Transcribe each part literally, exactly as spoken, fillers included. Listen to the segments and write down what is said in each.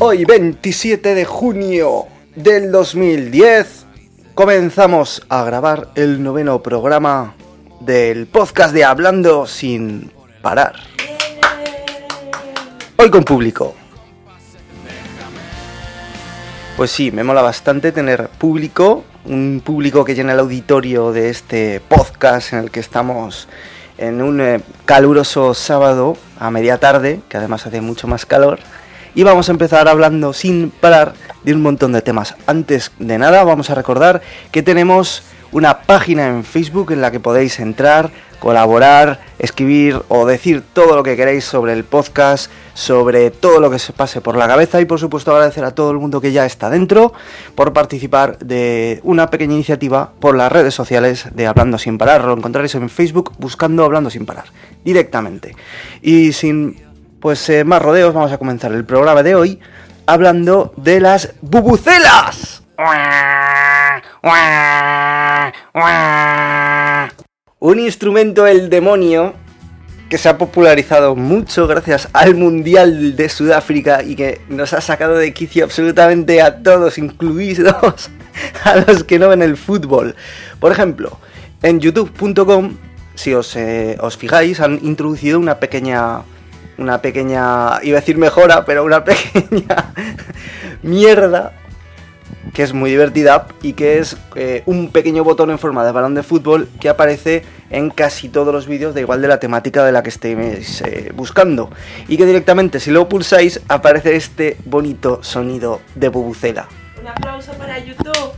Hoy, veintisiete de junio del dos mil diez, comenzamos a grabar el noveno programa del podcast de Hablando Sin Parar. Hoy con público. Pues sí, me mola bastante tener público, un público que llena el auditorio de este podcast en el que estamos en un eh, caluroso sábado a media tarde, que además hace mucho más calor. Y vamos a empezar hablando sin parar de un montón de temas. Antes de nada, vamos a recordar que tenemos una página en Facebook en la que podéis entrar, colaborar, escribir o decir todo lo que queréis sobre el podcast, sobre todo lo que se pase por la cabeza. Y por supuesto agradecer a todo el mundo que ya está dentro por participar de una pequeña iniciativa por las redes sociales de Hablando Sin Parar. Lo encontraréis en Facebook buscando Hablando Sin Parar directamente. Y sin... Pues eh, más rodeos, vamos a comenzar el programa de hoy hablando de las bubucelas. Un instrumento del demonio que se ha popularizado mucho gracias al Mundial de Sudáfrica y que nos ha sacado de quicio absolutamente a todos, incluidos a los que no ven el fútbol. Por ejemplo, en youtube punto com, si os, eh, os fijáis, han introducido una pequeña... Una pequeña, iba a decir mejora, pero una pequeña mierda que es muy divertida y que es eh, un pequeño botón en forma de balón de fútbol que aparece en casi todos los vídeos, da igual de la temática de la que estéis eh, buscando. Y que directamente, si lo pulsáis, aparece este bonito sonido de bubucela. Un aplauso para YouTube.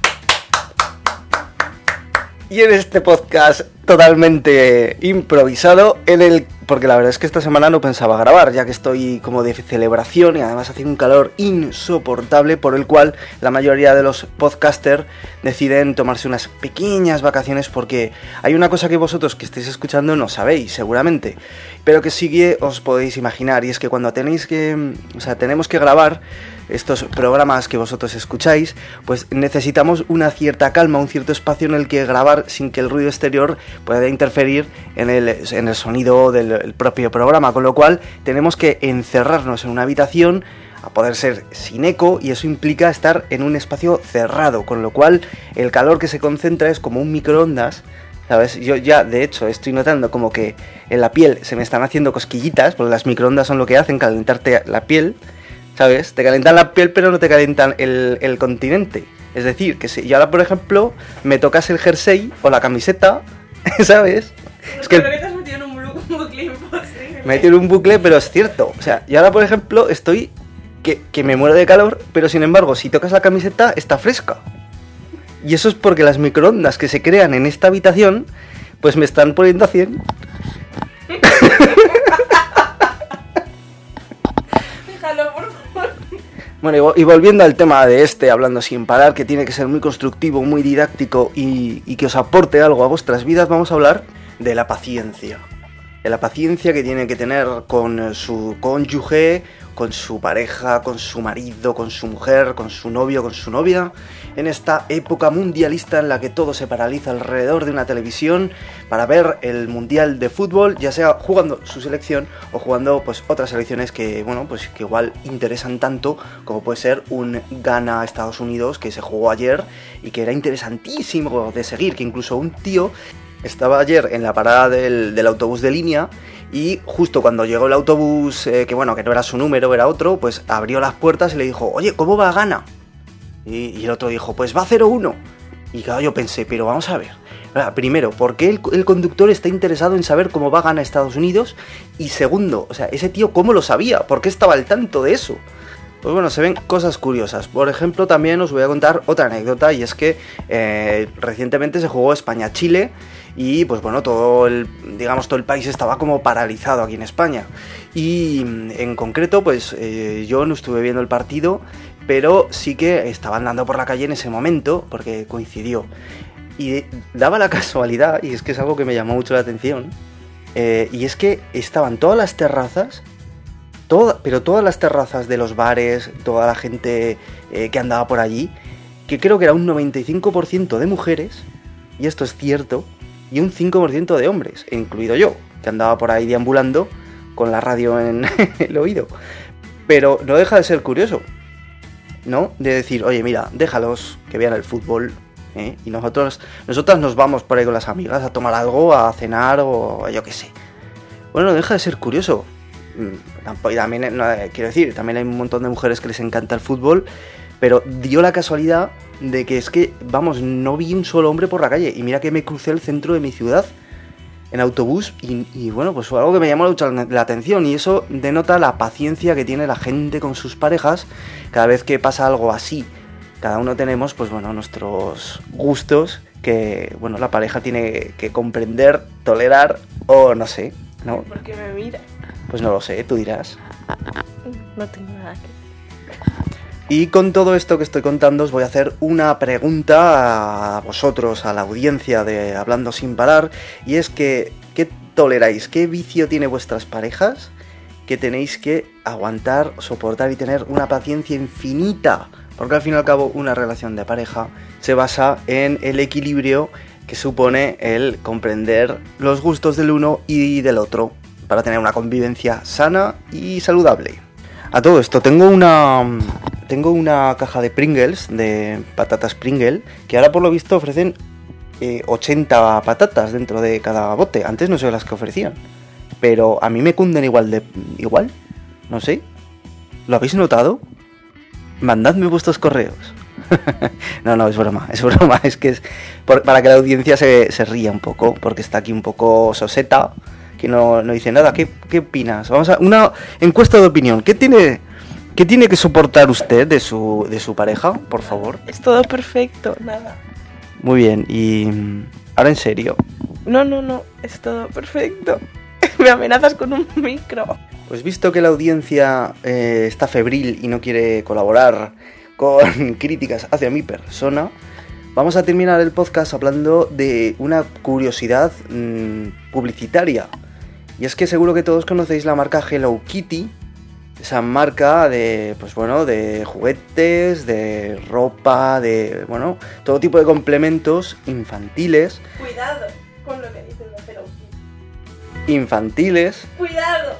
Y en este podcast totalmente improvisado, en el porque la verdad es que esta semana no pensaba grabar, ya que estoy como de celebración y además hace un calor insoportable, por el cual la mayoría de los podcasters deciden tomarse unas pequeñas vacaciones, porque hay una cosa que vosotros que estáis escuchando no sabéis seguramente, pero que sí que os podéis imaginar, y es que cuando tenéis que, o sea, tenemos que grabar estos programas que vosotros escucháis, pues necesitamos una cierta calma, un cierto espacio en el que grabar sin que el ruido exterior pueda interferir en el, en el sonido del el propio programa, con lo cual tenemos que encerrarnos en una habitación a poder ser sin eco, y eso implica estar en un espacio cerrado, con lo cual el calor que se concentra es como un microondas, ¿sabes? Yo ya de hecho estoy notando como que en la piel se me están haciendo cosquillitas, porque las microondas son lo que hacen, calentarte la piel, ¿sabes? Te calientan la piel pero no te calientan el, el continente. Es decir, que si yo ahora por ejemplo me tocas el jersey o la camiseta, ¿sabes? Pero es que creo que te has metido en un bucle imposible. Me he metido en un bucle, pero es cierto. O sea, y ahora por ejemplo estoy que, que me muero de calor, pero sin embargo si tocas la camiseta está fresca. Y eso es porque las microondas que se crean en esta habitación pues me están poniendo a cien. Déjalo, por favor. Bueno, y volviendo al tema de este, Hablando Sin Parar, que tiene que ser muy constructivo, muy didáctico y, y que os aporte algo a vuestras vidas, vamos a hablar de la paciencia. De la paciencia que tiene que tener con su cónyuge, con su pareja, con su marido, con su mujer, con su novio, con su novia, en esta época mundialista en la que todo se paraliza alrededor de una televisión para ver el mundial de fútbol, ya sea jugando su selección o jugando pues otras selecciones que, bueno, pues que igual interesan tanto, como puede ser un Ghana-Estados Unidos que se jugó ayer y que era interesantísimo de seguir, que incluso un tío estaba ayer en la parada del, del autobús de línea y justo cuando llegó el autobús, eh, que bueno, que no era su número, era otro, pues abrió las puertas y le dijo, oye, ¿cómo va Ghana? Y, y el otro dijo, pues va cero uno. Y claro, yo pensé, pero vamos a ver. Primero, ¿por qué el, el conductor está interesado en saber cómo va Ghana Estados Unidos? Y segundo, o sea, ese tío, ¿cómo lo sabía? ¿Por qué estaba al tanto de eso? Pues bueno, se ven cosas curiosas. Por ejemplo, también os voy a contar otra anécdota, y es que eh, recientemente se jugó España-Chile y pues bueno, todo el, digamos, todo el país estaba como paralizado aquí en España. Y en concreto, pues eh, yo no estuve viendo el partido, pero sí que estaba andando por la calle en ese momento, porque coincidió. Y daba la casualidad, y es que es algo que me llamó mucho la atención, eh, y es que estaban todas las terrazas, toda, pero todas las terrazas de los bares, toda la gente eh, que andaba por allí, que creo que era un noventa y cinco por ciento de mujeres, y esto es cierto, y un cinco por ciento de hombres, incluido yo, que andaba por ahí deambulando con la radio en el oído. Pero no deja de ser curioso, ¿no? De decir, oye, mira, déjalos que vean el fútbol, ¿eh? Y nosotros, nosotras nos vamos por ahí con las amigas a tomar algo, a cenar o yo qué sé. Bueno, no deja de ser curioso. Y también, no, quiero decir, también hay un montón de mujeres que les encanta el fútbol, pero dio la casualidad de que es que, vamos, no vi un solo hombre por la calle. Y mira que me crucé el centro de mi ciudad en autobús y, y bueno, pues fue algo que me llamó mucho la atención, y eso denota la paciencia que tiene la gente con sus parejas cada vez que pasa algo así. Cada uno tenemos, pues bueno, nuestros gustos que, bueno, la pareja tiene que comprender, tolerar o no sé, ¿no? ¿Por qué me mira? Pues no lo sé, tú dirás. No tengo nada que... Y con todo esto que estoy contando os voy a hacer una pregunta a vosotros, a la audiencia de Hablando Sin Parar, y es que, ¿qué toleráis? ¿Qué vicio tiene vuestras parejas que tenéis que aguantar, soportar y tener una paciencia infinita? Porque al fin y al cabo una relación de pareja se basa en el equilibrio que supone el comprender los gustos del uno y del otro para tener una convivencia sana y saludable. A todo esto, tengo una tengo una caja de Pringles, de patatas Pringle, que ahora por lo visto ofrecen eh, ochenta patatas dentro de cada bote. Antes no sé las que ofrecían, pero a mí me cunden igual de igual, no sé. ¿Lo habéis notado? Mandadme vuestros correos. No, no, es broma, es broma. Es que es por, para que la audiencia se, se ría un poco, porque está aquí un poco soseta, que no, no dice nada. ¿Qué, qué opinas? Vamos a una encuesta de opinión. ¿Qué tiene, qué tiene que soportar usted de su, de su pareja, por favor? Es todo perfecto, nada. Muy bien, y ahora en serio. No, no, no, es todo perfecto. Me amenazas con un micro. Pues visto que la audiencia eh, está febril y no quiere colaborar con críticas hacia mi persona, vamos a terminar el podcast hablando de una curiosidad mmm, publicitaria. Y es que seguro que todos conocéis la marca Hello Kitty, esa marca de, pues bueno, de juguetes, de ropa, de, bueno, todo tipo de complementos infantiles. Cuidado con lo que dices de Hello Kitty. Infantiles. Cuidado.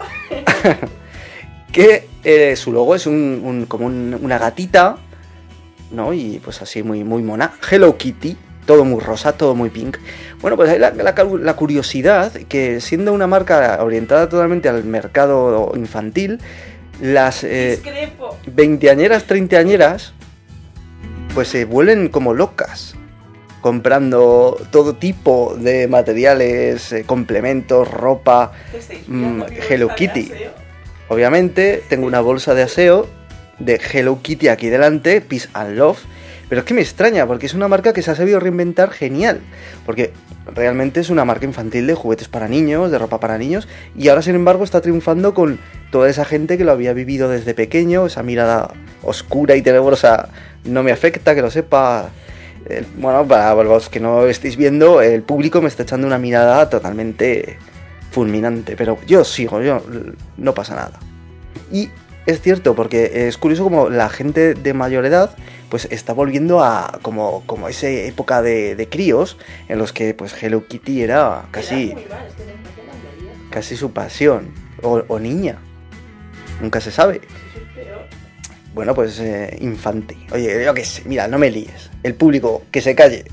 Que eh, su logo es un, un, como un, una gatita, ¿no? Y pues así muy, muy mona. Hello Kitty, todo muy rosa, todo muy pink. Bueno, pues hay la, la, la curiosidad que, siendo una marca orientada totalmente al mercado infantil, las eh, veinteañeras, treintañeras, pues se vuelven como locas, comprando todo tipo de materiales, eh, complementos, ropa, mmm, Hello Kitty. Obviamente tengo una bolsa de aseo de Hello Kitty aquí delante, Peace and Love, pero es que me extraña porque es una marca que se ha sabido reinventar genial, porque realmente es una marca infantil de juguetes para niños, de ropa para niños, y ahora sin embargo está triunfando con toda esa gente que lo había vivido desde pequeño, esa mirada oscura y tenebrosa no me afecta, que lo sepa. Eh, bueno, para los que no estéis viendo, el público me está echando una mirada totalmente fulminante, pero yo sigo, yo no pasa nada. Y es cierto, porque es curioso como la gente de mayor edad pues está volviendo a como, como esa época de, de críos en los que pues Hello Kitty era casi casi su pasión, o, o niña, nunca se sabe. Bueno, pues eh, infante. Oye, yo qué sé, mira, no me líes. El público, que se calle.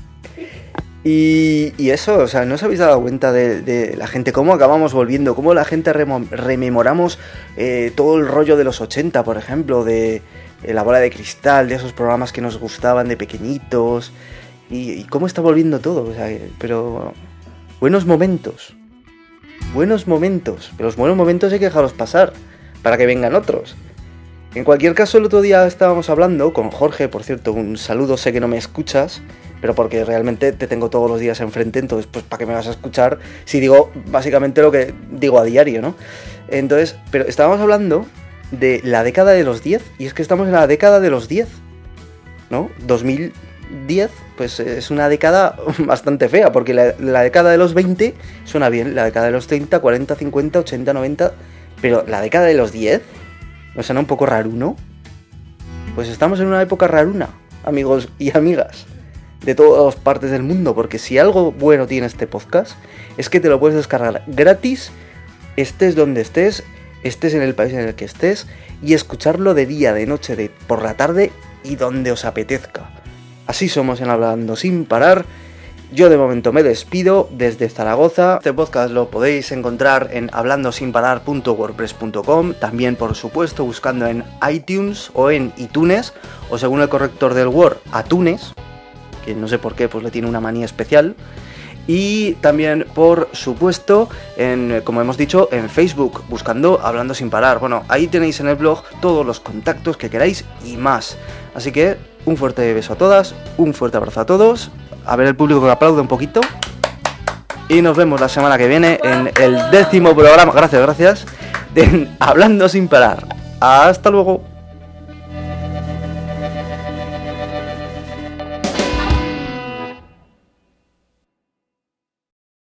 Y, y eso, o sea, ¿no os habéis dado cuenta de, de la gente? ¿Cómo acabamos volviendo? ¿Cómo la gente remo, rememoramos eh, todo el rollo de los ochenta, por ejemplo? De, de La Bola de Cristal, de esos programas que nos gustaban de pequeñitos. Y, y cómo está volviendo todo, o sea, pero... Buenos momentos. Buenos momentos. Pero los buenos momentos hay que dejarlos pasar para que vengan otros. En cualquier caso, el otro día estábamos hablando con Jorge, por cierto, un saludo, sé que no me escuchas, pero porque realmente te tengo todos los días enfrente, entonces pues ¿para qué me vas a escuchar si digo básicamente lo que digo a diario, ¿no? Entonces, pero estábamos hablando de la década de los diez, y es que estamos en la década de los diez, ¿no? dos mil diez, pues es una década bastante fea, porque la, la década de los veinte suena bien, la década de los treinta, cuarenta, cincuenta, ochenta, noventa, pero la década de los diez... ¿no suena un poco raruno? Pues estamos en una época raruna, amigos y amigas, de todas partes del mundo, porque si algo bueno tiene este podcast, es que te lo puedes descargar gratis, estés donde estés, estés en el país en el que estés, y escucharlo de día, de noche, de por la tarde, y donde os apetezca. Así somos en Hablando Sin Parar. Yo de momento me despido desde Zaragoza. Este podcast lo podéis encontrar en hablando sin parar punto wordpress punto com, también por supuesto buscando en iTunes o en iTunes, o según el corrector del Word, Atunes, que no sé por qué, pues le tiene una manía especial. Y también, por supuesto, en, como hemos dicho, en Facebook, buscando Hablando Sin Parar. Bueno, ahí tenéis en el blog todos los contactos que queráis y más. Así que un fuerte beso a todas, un fuerte abrazo a todos. A ver el público que aplaude un poquito. Y nos vemos la semana que viene en el décimo programa, gracias, gracias, de Hablando Sin Parar. Hasta luego.